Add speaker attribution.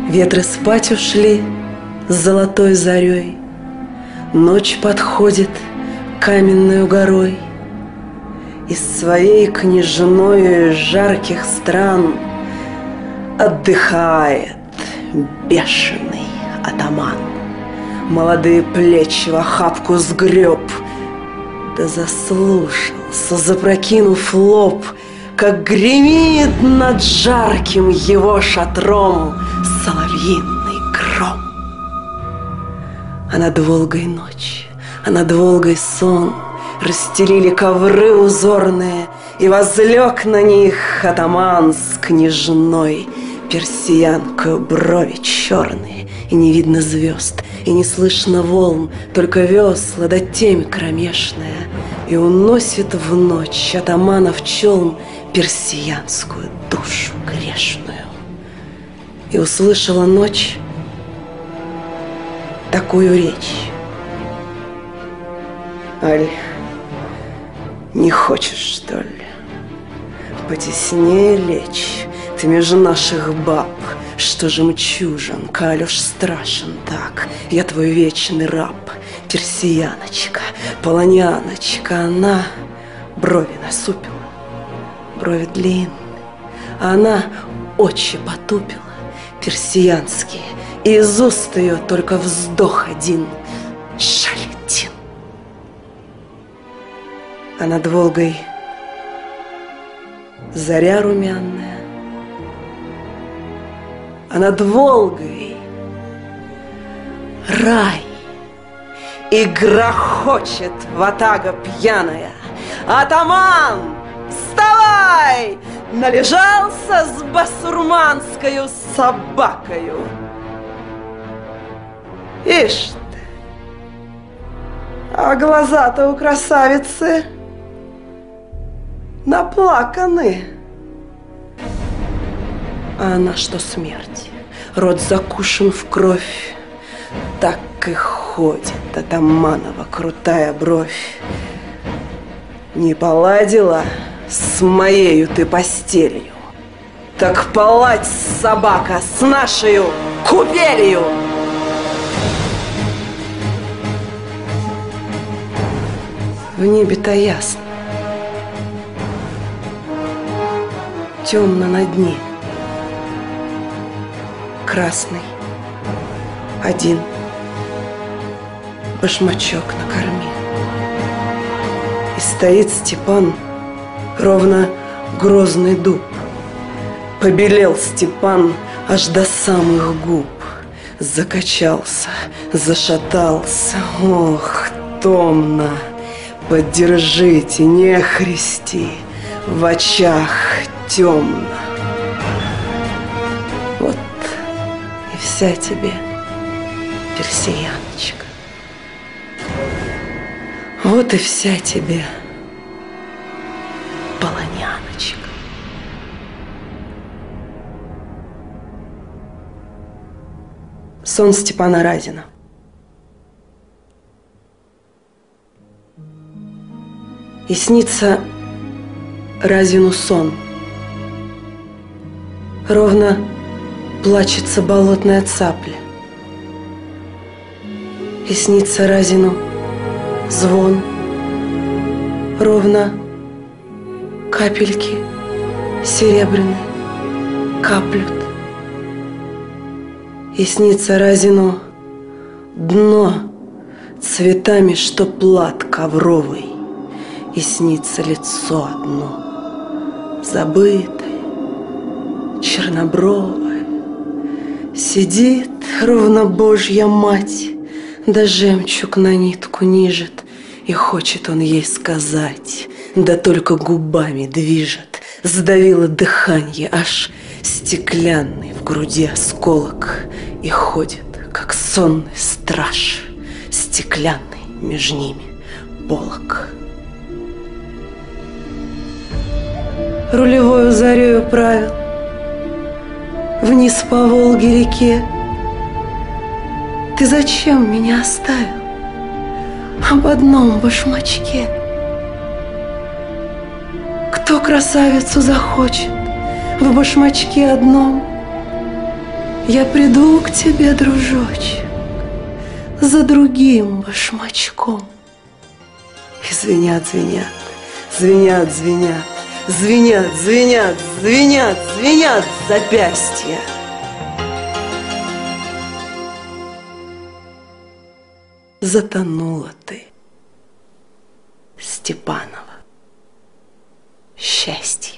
Speaker 1: Ветры спать ушли с золотой зарей, ночь подходит каменною горой. Из своей княжною жарких стран отдыхает бешеный атаман. Молодые плечи в охапку сгреб, да заслушался, запрокинув лоб, как гремит над жарким его шатром соловьиный гром. А над Волгой ночь, а над Волгой сон расстелили ковры узорные, и возлег на них атаман с княжной персиянкою, брови черные, и не видно звезд, и не слышно волн, только весла да темь кромешная, и уносит в ночь атамана в челм персиянскую душу грешную. И услышала ночь такую речь: «Аль, не хочешь, что ли, потеснее лечь ты между наших баб, что жемчужин, каль уж страшен так? Я твой вечный раб, персияночка, полоняночка». Она брови насупила, брови длинные, а она очи потупила персиянские, и из уст ее только вздох один: Шалетин. А над Волгой заря румяная, а над Волгой рай, и грохочет ватага пьяная: «Атаман, вставай! Належался с басурманскою собакою!» Ишь ты, а глаза-то у красавицы наплаканы. А она что смерть, рот закушен в кровь, так и ходит атаманова крутая бровь. Не поладила с моею ты постелью, так поладь, собака, с нашею купелью. В небе-то ясно, темно на дне, красный один башмачок на корме. И стоит Степан, ровно грозный дуб. Побелел Степан аж до самых губ. Закачался, зашатался, ох, томно. Поддержите, не христи, в очах темно. Вот и вся тебе, персияночка. Вот и вся тебе, полоняночка. Сон Степана Разина. И снится Разину сон. Ровно плачется болотная цапля. И снится Разину звон. Ровно капельки серебряные каплют. И снится Разину дно цветами, что плат ковровый. И снится лицо одно, забытое, чернобровое. Сидит ровно Божья мать, да жемчуг на нитку нижет, и хочет он ей сказать, да только губами движет. Сдавило дыханье, аж стеклянный в груди осколок, и ходит, как сонный страж, стеклянный между ними полог. Рулевою зарею правил вниз по Волге реке. Ты зачем меня оставил об одном башмачке? Кто красавицу захочет в башмачке одном? Я приду к тебе, дружочек, за другим башмачком. И звенят, звенят, звенят, звенят, звенят, звенят, звенят, звенят запястья. Затонула ты, Степанова, счастье.